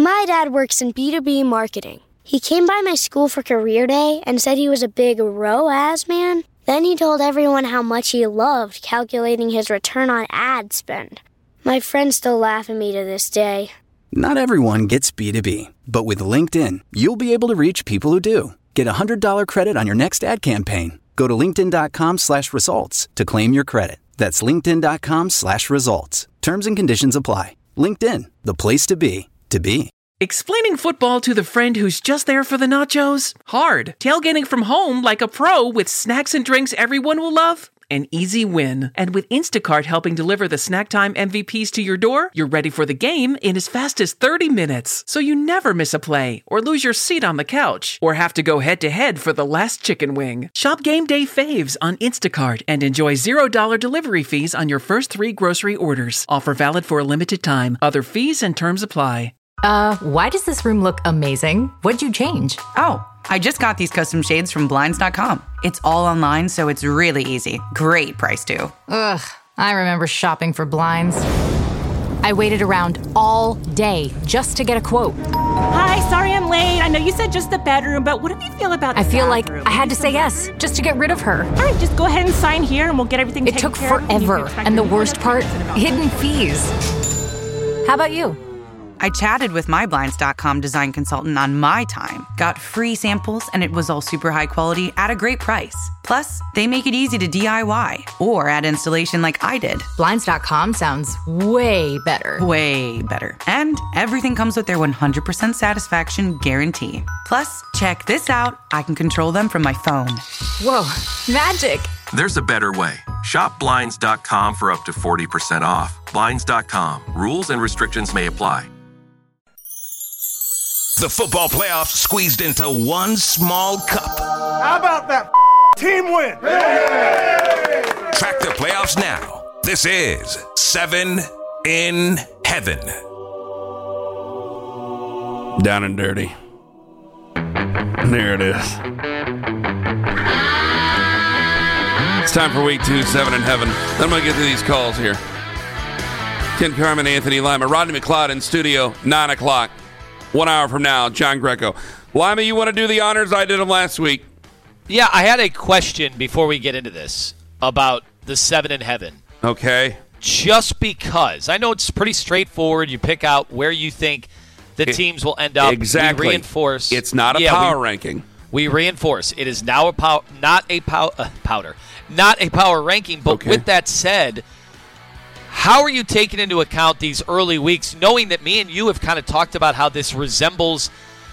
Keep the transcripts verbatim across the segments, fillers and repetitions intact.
My dad works in B two B marketing. He came by my school for career day and said he was a big R O A S man. Then he told everyone how much he loved calculating his return on ad spend. My friends still laugh at me to this day. Not everyone gets B two B, but with LinkedIn, you'll be able to reach people who do. Get a one hundred dollars credit on your next ad campaign. Go to linkedin.com slash results to claim your credit. That's linkedin.com slash results. Terms and conditions apply. LinkedIn, the place to be, to be. Explaining football to the friend who's just there for the nachos? Hard. Tailgating from home like a pro with snacks and drinks everyone will love? An easy win. And with Instacart helping deliver the snack time M V Ps to your door, you're ready for the game in as fast as thirty minutes. So you never miss a play, or lose your seat on the couch, or have to go head-to-head for the last chicken wing. Shop Game Day Faves on Instacart and enjoy zero dollars delivery fees on your first three grocery orders. Offer valid for a limited time. Other fees and terms apply. Uh, why does this room look amazing? What'd you change? Oh, I just got these custom shades from Blinds dot com. It's all online, so it's really easy. Great price, too. Ugh, I remember shopping for blinds. I waited around all day just to get a quote. Hi, sorry I'm late. I know you said just the bedroom, but what do you feel about the I feel bathroom? like I had to say yes, just to get rid of her. All right, just go ahead and sign here and we'll get everything It taken took care of. forever, and the worst part, hidden fees. How about you? I chatted with my Blinds dot com design consultant on my time, got free samples, and it was all super high quality at a great price. Plus, they make it easy to D I Y or add installation like I did. Blinds dot com sounds way better. Way better. And everything comes with their one hundred percent satisfaction guarantee. Plus, check this out. I can control them from my phone. Whoa, magic. There's a better way. Shop Blinds dot com for up to forty percent off. Blinds dot com. Rules and restrictions may apply. The football playoffs squeezed into one small cup. How about that team win? Hey! Track the playoffs now. This is Seven in Heaven. Down and dirty. There it is. It's time for week two, Seven in Heaven. Then I'm going to get to these calls here. Ken Carmen, Anthony Lima, Rodney McLeod in studio, nine o'clock. One hour from now, John Greco. Lima, you want to do the honors? I did them last week. Yeah, I had a question before we get into this about the Seven in Heaven. Okay. Just because. I know it's pretty straightforward. You pick out where you think the it, teams will end up. Exactly. We reinforce. It's not a yeah, power we, ranking. We reinforce. It is now a pow- not a pow- uh, powder. Not a power ranking. But okay. With that said, how are you taking into account these early weeks, knowing that me and you have kind of talked about how this resembles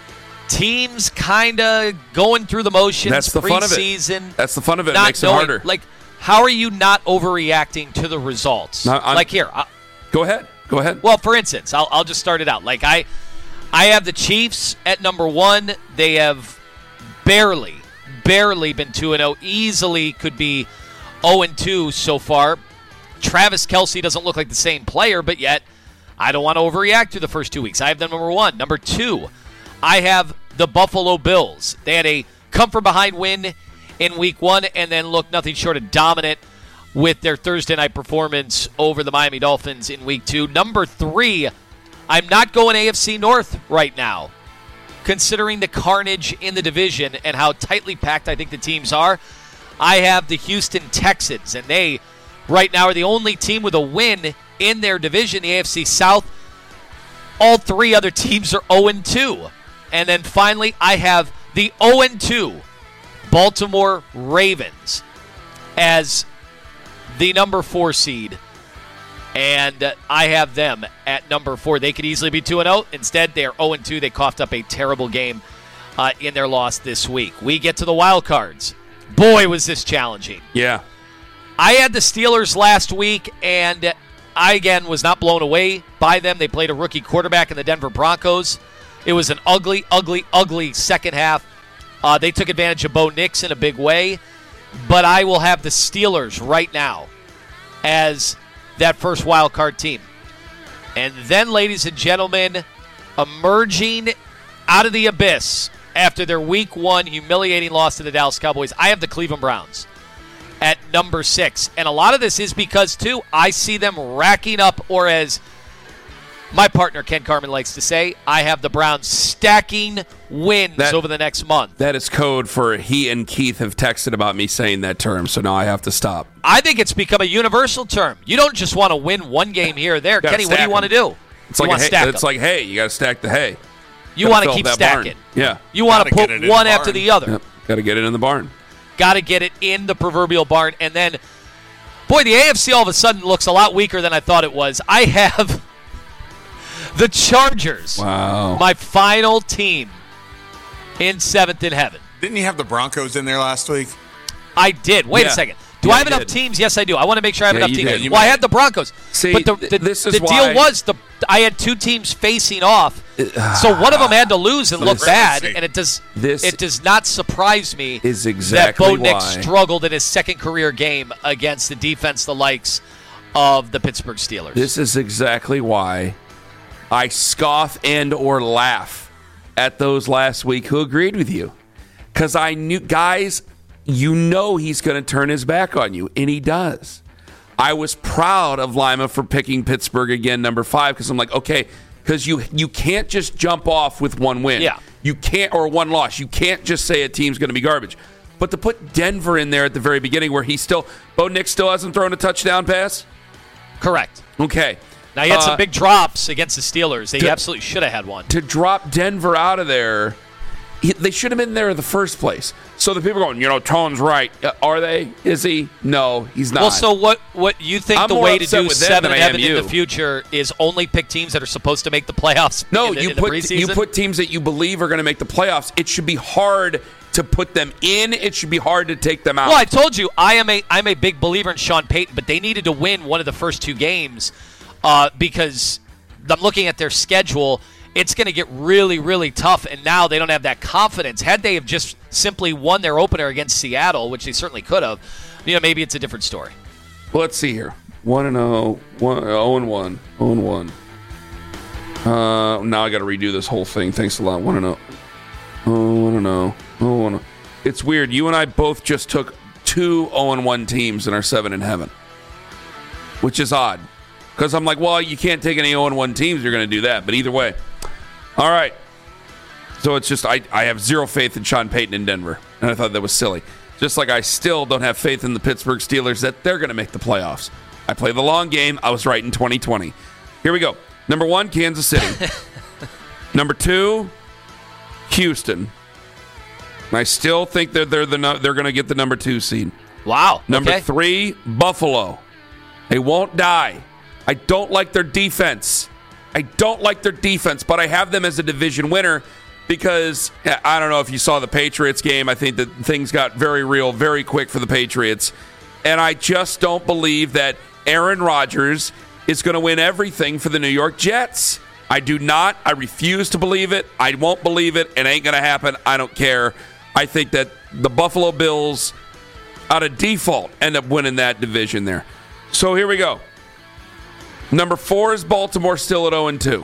teams kind of going through the motions? That's the fun of it. That's the fun of it. It makes knowing, it harder. Like, how are you not overreacting to the results? No, like here. I, go ahead. Go ahead. Well, for instance, I'll, I'll just start it out. Like I, I have the Chiefs at number one. They have barely, barely been two and oh. Easily could be oh and two so far. Travis Kelce doesn't look like the same player, but yet I don't want to overreact to the first two weeks. I have them number one. Number two, I have the Buffalo Bills. They had a come-from-behind win in week one and then looked nothing short of dominant with their Thursday night performance over the Miami Dolphins in week two. Number three, I'm not going A F C North right now, considering the carnage in the division and how tightly packed I think the teams are. I have the Houston Texans, and they right now are the only team with a win in their division, the A F C South. All three other teams are oh and two. And then finally, I have the oh and two Baltimore Ravens as the number four seed. And I have them at number four. They could easily be two and oh. Instead, they are oh and two. They coughed up a terrible game uh, in their loss this week. We get to the wild cards. Boy, was this challenging. Yeah. I had the Steelers last week, and I, again, was not blown away by them. They played a rookie quarterback in the Denver Broncos. It was an ugly, ugly, ugly second half. Uh, they took advantage of Bo Nix in a big way, but I will have the Steelers right now as that first wild card team. And then, ladies and gentlemen, emerging out of the abyss after their week one humiliating loss to the Dallas Cowboys, I have the Cleveland Browns at number six. And a lot of this is because, too, I see them racking up, or as my partner Ken Carman likes to say, I have the Browns stacking wins That- over the next month. That is code for he and Keith have texted about me saying that term, so now I have to stop. I think it's become a universal term. You don't just want to win one game here or there. Gotta Kenny, what do stack you want to 'em. do? It's you like want a to hay, stack it's 'em. like hay. You got to stack the hay. You Gotta want to fill keep that barn. stacking. Yeah. You want to Gotta put get it in one the after barn. the other. Yep. Got to get it in the barn. Got to get it in the proverbial barn. And then, boy, the A F C all of a sudden looks a lot weaker than I thought it was. I have the Chargers. Wow. My final team in seventh in heaven. Didn't you have the Broncos in there last week? I did. Wait Yeah. a second. Do Yeah, I have you enough did. teams? Yes, I do. I want to make sure I have Yeah, enough you teams. did. You Well, I might- had the Broncos. See, but the, th- the, this is the why- deal was the I had two teams facing off. So one of them had to lose and look This- bad, and it does This it does not surprise me is exactly that Bo Nix why- struggled in his second career game against the defense the likes of the Pittsburgh Steelers. This is exactly why I scoff and or laugh at those last week who agreed with you. Because I knew, guys, you know he's going to turn his back on you, and he does. I was proud of Lima for picking Pittsburgh again, number five, because I'm like, okay, because you you can't just jump off with one win. Yeah. You can't, or one loss. You can't just say a team's going to be garbage. But to put Denver in there at the very beginning where he still, Bo Nix still hasn't thrown a touchdown pass? Correct. Okay. Now, he had Uh, some big drops against the Steelers. They to- absolutely should have had one. To drop Denver out of there, he, they should have been there in the first place. So the people are going, you know, Tone's right. Uh, are they? Is he? No, he's not. Well, so what What you think I'm the more way to upset do with them seven than and I am seven in you. the future is only pick teams that are supposed to make the playoffs No, in the, you in the put preseason? you put teams that you believe are going to make the playoffs. It should be hard to put them in. It should be hard to take them out. Well, I told you, I am a I'm a big believer in Sean Payton, but they needed to win one of the first two games uh, because I'm looking at their schedule. It's going to get really, really tough, and now they don't have that confidence. Had they have just simply won their opener against Seattle, which they certainly could have, you know, maybe it's a different story. Well, let's see here. One and zero, one zero and one, zero and one. Uh, now I got to redo this whole thing. Thanks a lot. One and zero. Oh, one and zero. Oh, one. and oh. It's weird. You and I both just took two zero and one teams in our seven in heaven, which is odd. Because I'm like, well, you can't take any zero and one teams. You're going to do that. But either way. All right. So it's just, I, I have zero faith in Sean Payton in Denver. And I thought that was silly. Just like I still don't have faith in the Pittsburgh Steelers that they're going to make the playoffs. I play the long game. I was right in twenty twenty. Here we go. Number one, Kansas City. Number two, Houston. I still think that they're, the, they're going to get the number two seed. Wow. Number okay. three, Buffalo. They won't die. I don't like their defense. I don't like their defense, but I have them as a division winner because I don't know if you saw the Patriots game. I think that things got very real very quick for the Patriots. And I just don't believe that Aaron Rodgers is going to win everything for the New York Jets. I do not. I refuse to believe it. I won't believe it. It ain't going to happen. I don't care. I think that the Buffalo Bills, out of default, end up winning that division there. So here we go. Number four is Baltimore, still at oh and two.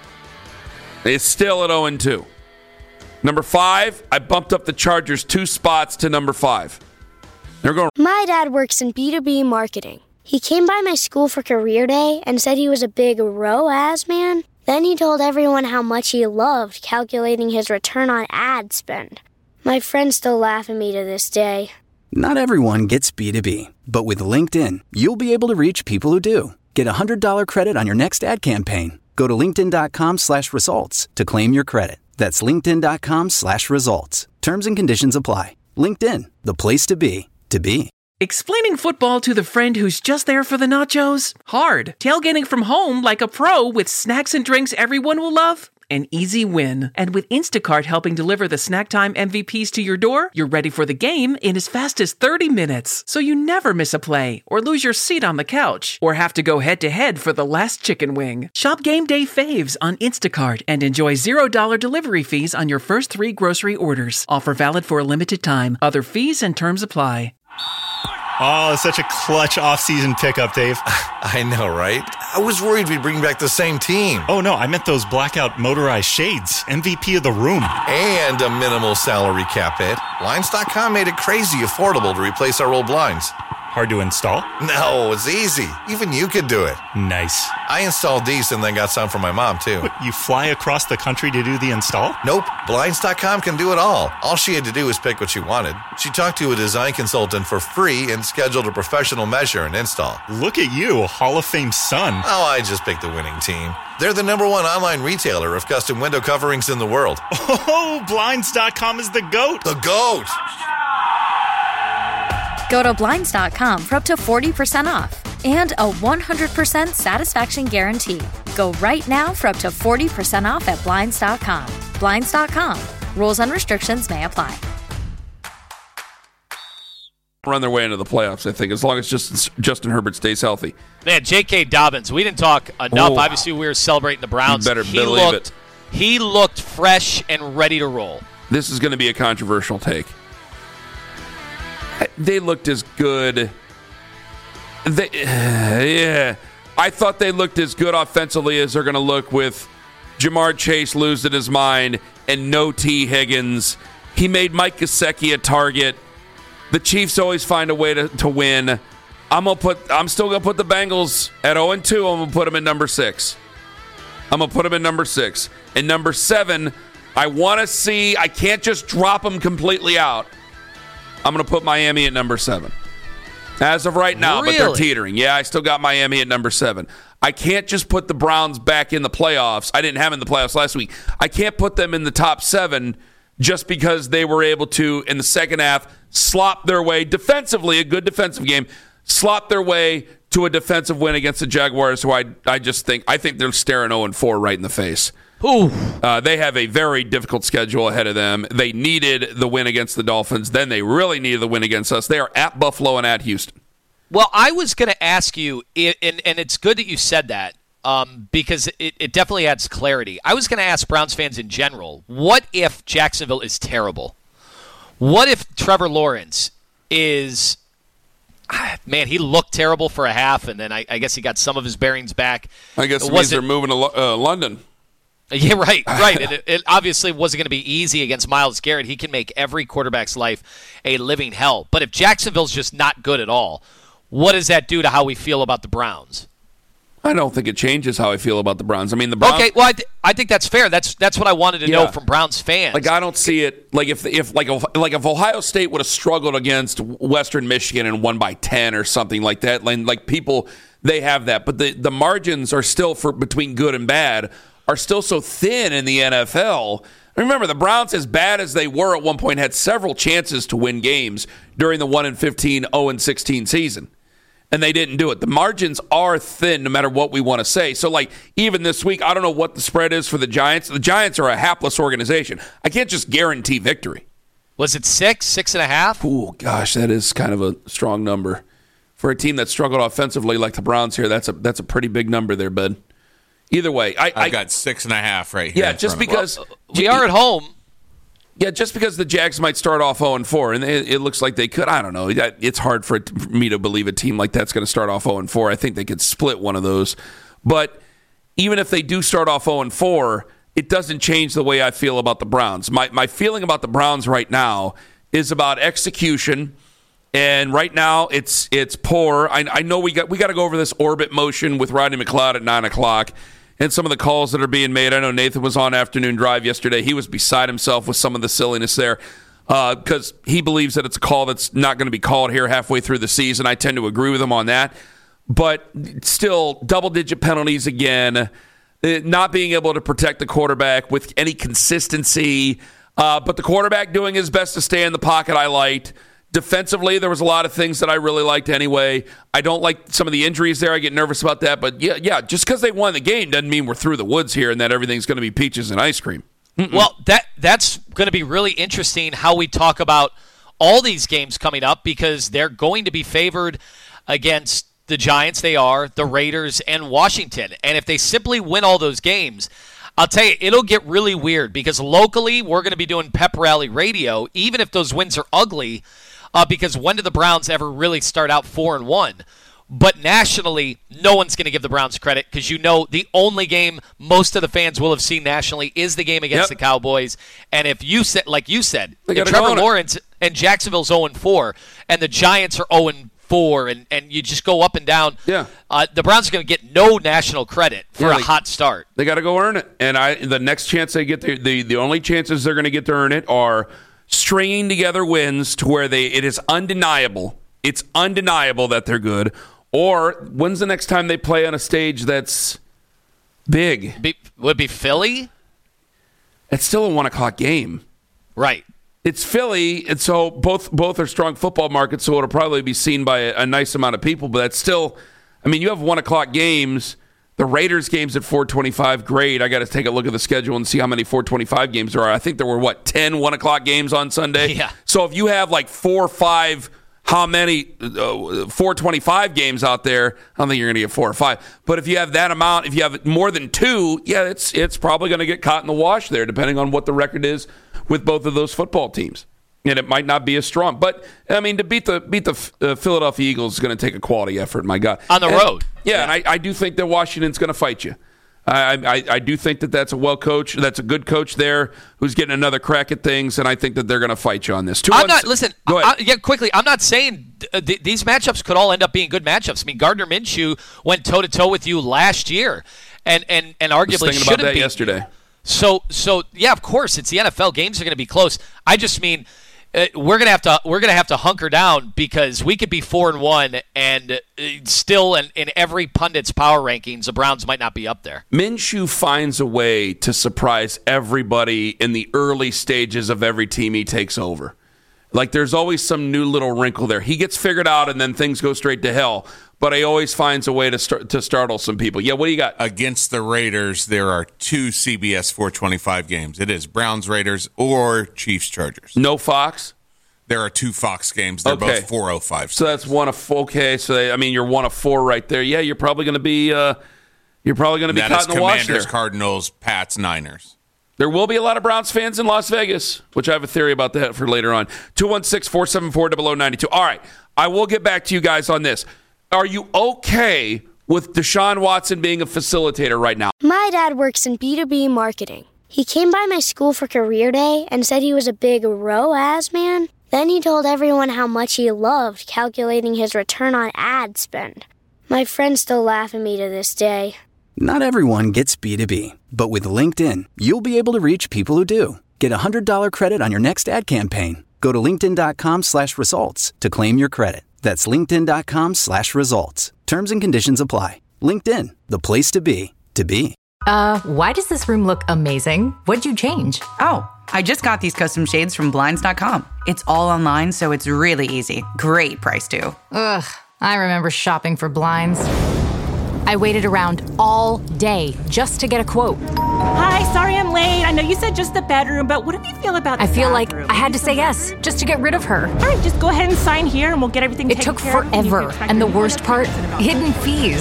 It's still at oh and two. Number five, I bumped up the Chargers two spots to number five. They're going. My dad works in B two B marketing. He came by my school for career day and said he was a big R O A S man. Then he told everyone how much he loved calculating his return on ad spend. My friends still laugh at me to this day. Not everyone gets B two B, but with LinkedIn, you'll be able to reach people who do. Get a one hundred dollars credit on your next ad campaign. Go to linkedin.com slash results to claim your credit. That's linkedin.com slash results. Terms and conditions apply. LinkedIn, the place to be, to be. Explaining football to the friend who's just there for the nachos? Hard. Tailgating from home like a pro with snacks and drinks everyone will love? An easy win. And with Instacart helping deliver the snack time M V Ps to your door, you're ready for the game in as fast as thirty minutes. So you never miss a play, or lose your seat on the couch, or have to go head-to-head for the last chicken wing. Shop Game Day Faves on Instacart and enjoy zero dollars delivery fees on your first three grocery orders. Offer valid for a limited time. Other fees and terms apply. Oh, such a clutch off-season pickup, Dave. I know, right? I was worried we'd bring back the same team. Oh, no, I meant those blackout motorized shades. M V P of the room. And a minimal salary cap hit. Blinds dot com made it crazy affordable to replace our old blinds. Hard to install? No, it's easy. Even you could do it. Nice. I installed these and then got some for my mom, too. What, you fly across the country to do the install? Nope. Blinds dot com can do it all. All she had to do was pick what she wanted. She talked to a design consultant for free and scheduled a professional measure and install. Look at you, Hall of Fame son. Oh, I just picked the winning team. They're the number one online retailer of custom window coverings in the world. Oh, Blinds dot com is the GOAT. The GOAT! Go to Blinds dot com for up to forty percent off and a one hundred percent satisfaction guarantee. Go right now for up to forty percent off at Blinds dot com. Blinds dot com. Rules and restrictions may apply. Run their way into the playoffs, I think, as long as Justin, Justin Herbert stays healthy. Man, J K. Dobbins, we didn't talk enough. Oh. Obviously, we were celebrating the Browns. You better he believe looked, it. He looked fresh and ready to roll. This is going to be a controversial take. They looked as good. They, yeah, I thought they looked as good offensively as they're going to look with Jamar Chase losing his mind and no T. Higgins. He made Mike Gesicki a target. The Chiefs always find a way to, to win. I'm gonna put. I'm still gonna put the Bengals at oh and two. I'm gonna put them at number six. I'm gonna put them at number six. And number seven, I want to see. I can't just drop them completely out. I'm going to put Miami at number seven. As of right now, really? But they're teetering. Yeah, I still got Miami at number seven. I can't just put the Browns back in the playoffs. I didn't have them in the playoffs last week. I can't put them in the top seven just because they were able to, in the second half, slop their way defensively, a good defensive game, slop their way to a defensive win against the Jaguars, who I, I just think, I think they're staring oh and four right in the face. Ooh. Uh, they have a very difficult schedule ahead of them. They needed the win against the Dolphins. Then they really needed the win against us. They are at Buffalo and at Houston. Well, I was going to ask you, and, and it's good that you said that um, because it, it definitely adds clarity. I was going to ask Browns fans in general, what if Jacksonville is terrible? What if Trevor Lawrence is, man, he looked terrible for a half, and then I, I guess he got some of his bearings back. I guess it means they're moving to uh, London. Yeah, right, right. And it, it obviously wasn't going to be easy against Myles Garrett. He can make every quarterback's life a living hell. But if Jacksonville's just not good at all, what does that do to how we feel about the Browns? I don't think it changes how I feel about the Browns. I mean, the Browns. Okay, well, I, th- I think that's fair. That's that's what I wanted to Yeah. know from Browns fans. Like, I don't see it. Like, if if like like if Ohio State would have struggled against Western Michigan and won by ten or something like that, like, like people, they have that. But the, the margins are still, for between good and bad, are still so thin in the N F L. Remember, the Browns, as bad as they were at one point, had several chances to win games during the one and fifteen, oh and sixteen season. And they didn't do it. The margins are thin no matter what we want to say. So, like, even this week, I don't know what the spread is for the Giants. The Giants are a hapless organization. I can't just guarantee victory. Was it six, six and a half? Oh, gosh, that is kind of a strong number. For a team that struggled offensively like the Browns here, that's a that's a pretty big number there, bud. Either way, I, I've I got six and a half right here. Yeah, in just front of me. because Well, we are at home. Yeah, just because the Jags might start off oh and four, and it, it looks like they could. I don't know. It's hard for, it, for me to believe a team like that's going to start off oh and four. I think they could split one of those. But even if they do start off oh and four, it doesn't change the way I feel about the Browns. My my feeling about the Browns right now is about execution. And right now, it's it's poor. I, I know we got we got to go over this orbit motion with Rodney McLeod at nine o'clock, and some of the calls that are being made. I know Nathan was on Afternoon Drive yesterday. He was beside himself with some of the silliness there because uh, he believes that it's a call that's not going to be called here halfway through the season. I tend to agree with him on that, but still, double-digit penalties again. Not being able to protect the quarterback with any consistency, uh, but the quarterback doing his best to stay in the pocket. I liked. Defensively, there was a lot of things that I really liked anyway. I don't like some of the injuries there. I get nervous about that. But, yeah, yeah, just because they won the game doesn't mean we're through the woods here and that everything's going to be peaches and ice cream. Mm-mm. Well, that that's going to be really interesting how we talk about all these games coming up because they're going to be favored against the Giants. They are, the Raiders, and Washington. And if they simply win all those games, I'll tell you, it'll get really weird because locally we're going to be doing pep rally radio, even if those wins are ugly. Uh, because when did the Browns ever really start out four and one? But nationally, no one's going to give the Browns credit because you know the only game most of the fans will have seen nationally is the game against Yep. the Cowboys. And if you said, like you said, They if gotta Trevor go on it. Lawrence and Jacksonville's oh and four, and the Giants are oh and four, and, and you just go up and down. Yeah. Uh, the Browns are going to get no national credit for Yeah, a they- hot start. They got to go earn it. And I, the next chance they get, the, the, the only chances they're going to get to earn it are stringing together wins to where they it is undeniable. It's undeniable that they're good. Or when's the next time they play on a stage that's big? Be, would it be Philly? It's still a one o'clock game. Right. It's Philly, and so both both are strong football markets, so it'll probably be seen by a, a nice amount of people, but that's still, I mean, you have one o'clock games. The Raiders games at four twenty-five, great. I got to take a look at the schedule and see how many four twenty-five games there are. I think there were, what, ten one o'clock games on Sunday? Yeah. So if you have like four or five, how many uh, four twenty-five games out there, I don't think you're going to get four or five. But if you have that amount, if you have more than two, yeah, it's it's probably going to get caught in the wash there, depending on what the record is with both of those football teams. And it might not be as strong. But, I mean, to beat the beat the uh, Philadelphia Eagles is going to take a quality effort, my God. On the and, road. Yeah, yeah, and I, I do think that Washington's going to fight you. I, I I do think that that's a well coach, that's a good coach there who's getting another crack at things, and I think that they're going to fight you on this. Two I'm one, not, listen, go ahead. I, yeah, quickly, I'm not saying th- th- these matchups could all end up being good matchups. I mean, Gardner Minshew went toe-to-toe with you last year, and, and, and I was arguably thinking shouldn't about that be. yesterday. So, so yeah, of course, it's the N F L. Games are going to be close. I just mean uh, we're gonna have to we're gonna have to hunker down because we could be four and one, and uh, still, in, in every pundit's power rankings, the Browns might not be up there. Minshew finds a way to surprise everybody in the early stages of every team he takes over. Like, there's always some new little wrinkle there. He gets figured out, and then things go straight to hell. But he always finds a way to start to startle some people. Yeah, what do you got? Against the Raiders, there are two C B S four twenty-five games. It is Browns Raiders or Chiefs Chargers. No Fox? There are two Fox games. They're Okay. both four oh five. So that's one of okay. So they, I mean, you're one of four right there. Yeah, you're probably going to be uh, you're probably going to be That caught is in the wash Commanders, there. Cardinals, Pats, Niners. There will be a lot of Browns fans in Las Vegas, which I have a theory about that for later on. two one six, four seven four, zero zero nine two. All right, I will get back to you guys on this. Are you okay with Deshaun Watson being a facilitator right now? My dad works in B two B marketing. He came by my school for career day and said he was a big R O A S man. Then he told everyone how much he loved calculating his return on ad spend. My friends still laugh at me to this day. Not everyone gets B two B, but with LinkedIn, you'll be able to reach people who do. Get a one hundred dollars credit on your next ad campaign. Go to linkedin.com slash results to claim your credit. That's linkedin.com slash results. Terms and conditions apply. LinkedIn, the place to be, to be. Uh, why does this room look amazing? What'd you change? Oh, I just got these custom shades from Blinds dot com. It's all online, so it's really easy. Great price, too. Ugh, I remember shopping for blinds. I waited around all day just to get a quote. Hi, sorry I'm late. I know you said just the bedroom, but what do you feel about the I feel like bathroom? I had to say yes just to get rid of her. All right, just go ahead and sign here and we'll get everything It taken took care of. You forever, can and the track worst your part, about hidden fees.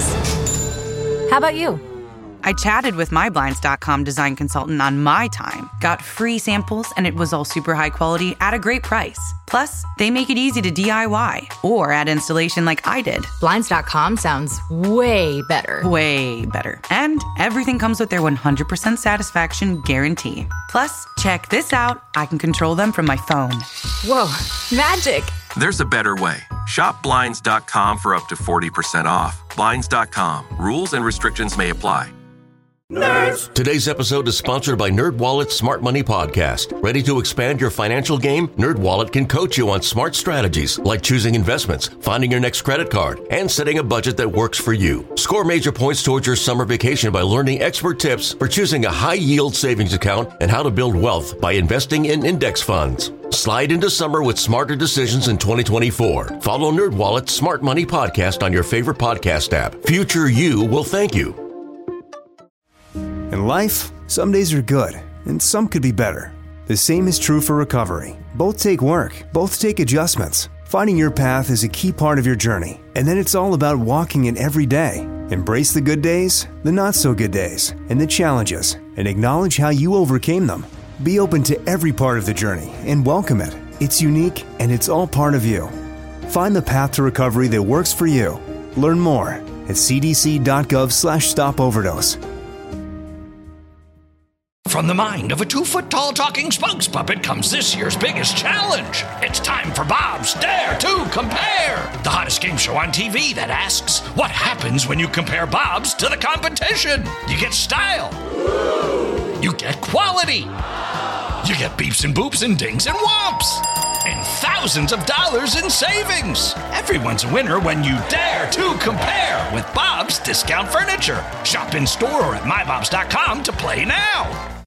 How about you? I chatted with my Blinds dot com design consultant on my time, got free samples, and it was all super high quality at a great price. Plus, they make it easy to D I Y or add installation like I did. Blinds dot com sounds way better. Way better. And everything comes with their one hundred percent satisfaction guarantee. Plus, check this out. I can control them from my phone. Whoa, magic. There's a better way. Shop Blinds dot com for up to forty percent off. Blinds dot com. Rules and restrictions may apply. Nerds. Today's episode is sponsored by NerdWallet's Smart Money Podcast. Ready to expand your financial game? NerdWallet can coach you on smart strategies like choosing investments, finding your next credit card, and setting a budget that works for you. Score major points towards your summer vacation by learning expert tips for choosing a high-yield savings account and how to build wealth by investing in index funds. Slide into summer with smarter decisions in twenty twenty-four. Follow NerdWallet's Smart Money Podcast on your favorite podcast app. Future you will thank you. In life, some days are good, and some could be better. The same is true for recovery. Both take work, both take adjustments. Finding your path is a key part of your journey, and then it's all about walking it every day. Embrace the good days, the not-so-good days, and the challenges, and acknowledge how you overcame them. Be open to every part of the journey and welcome it. It's unique, and it's all part of you. Find the path to recovery that works for you. Learn more at c d c dot gov slash stop overdose. from the mind of a two-foot-tall talking spokes puppet comes this year's biggest challenge. It's time for Bob's Dare to Compare, the hottest game show on T V that asks, what happens when you compare Bob's to the competition? You get style. You get quality. You get beeps and boops and dings and whomps. And thousands of dollars in savings. Everyone's a winner when you dare to compare with Bob's Discount Furniture. Shop in store or at my bobs dot com to play now.